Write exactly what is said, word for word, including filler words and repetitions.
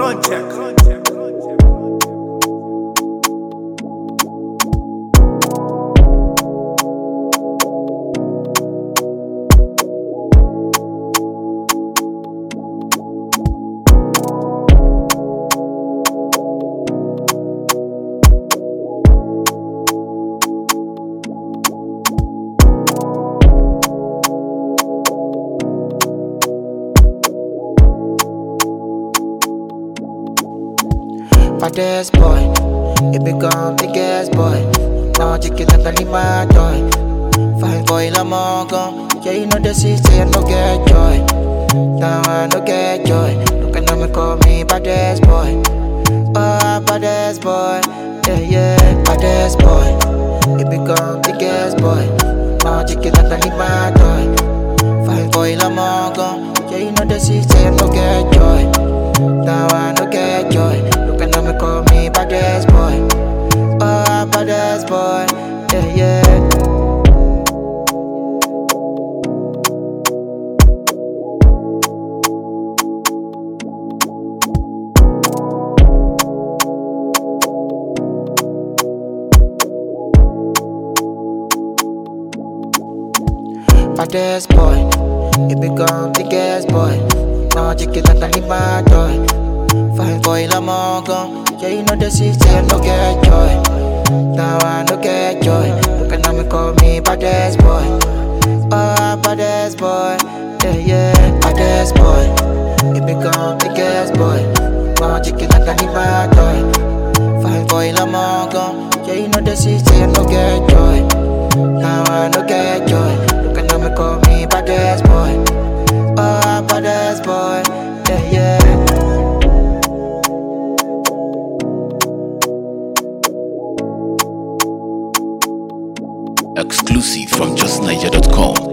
contact. Baddest boy, it become the gas boy. Now you get like a my toy. Fine boy, la mongo. Yeah, you know the city, I no get joy. Now I no get joy. Look at me, call me baddest boy. Oh, baddest boy. Yeah, yeah, baddest boy. It become the gas boy. Now you get like a my toy. Fine boy, la mongo. Yeah, you know the city, I no get joy. Now I no get joy. Now me call me baddest boy. Oh, baddest boy. Yeah, yeah. Baddest boy. It become the gas boy. Now you get like a my toy. Fine boy, la mongo. Yeah, you know the city, I no get joy. Now I no get joy. Look at me, call me baddest boy. Oh, baddest boy. Yeah, yeah, baddest boy. It become the gas boy. Now you get like a my toy. Fine boy, la mongo. Yeah, you know the city, I no get joy. Now I no get joy. Look at me, call me baddest boy. Oh, baddest boy. Yeah, yeah. Exclusive from just niger dot com.